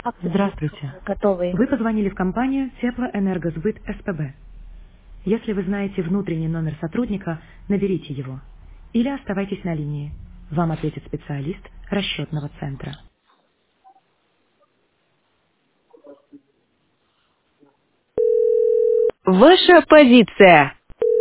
Здравствуйте. готовые. Вы позвонили в компанию Теплоэнергосбыт СПБ. Если вы знаете внутренний номер сотрудника, наберите его. Или оставайтесь на линии. Вам ответит специалист расчетного центра. Ваша позиция.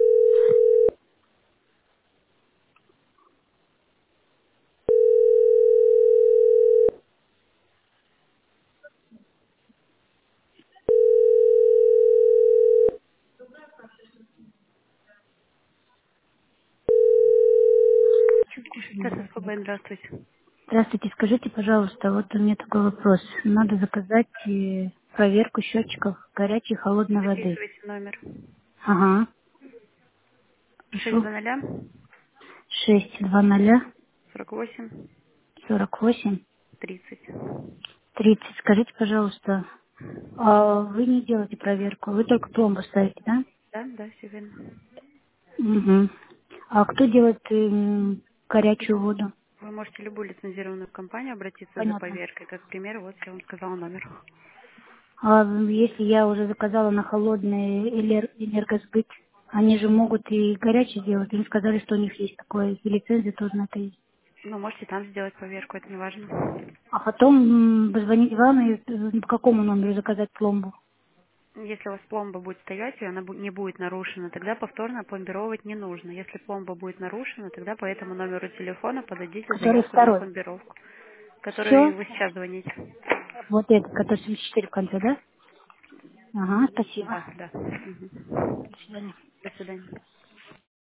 ТССПБ, здравствуйте. Здравствуйте, скажите, пожалуйста, вот у меня такой вопрос. Надо заказать проверку счетчиков горячей и холодной воды. Записывайте номер. Ага, прошу. 620 620 48 48 30. 30. Скажите, пожалуйста, а вы не делаете проверку, вы только пломбу ставите, да? Да, да, все верно. Угу. А кто делает горячую воду? Вы можете любую лицензированную компанию обратиться за Понятно. поверкой. Как пример, вот я вам сказала номер. А если я уже заказала на холодный энергосбыт, они же могут и горячий делать. Они сказали, что у них есть такое, и лицензия тоже на это есть. Ну, можете там сделать поверку, это не важно. А потом позвонить вам и по какому номеру заказать пломбу. Если у вас пломба будет стоять, и она не будет нарушена, тогда повторно пломбировать не нужно. Если пломба будет нарушена, тогда по этому номеру телефона подадите Который заявку на второй. пломбировку, который Все? вы сейчас звоните. Вот этот, который 74 в конце, да? Ага, спасибо. Да, да. Мгм. До свидания. До свидания.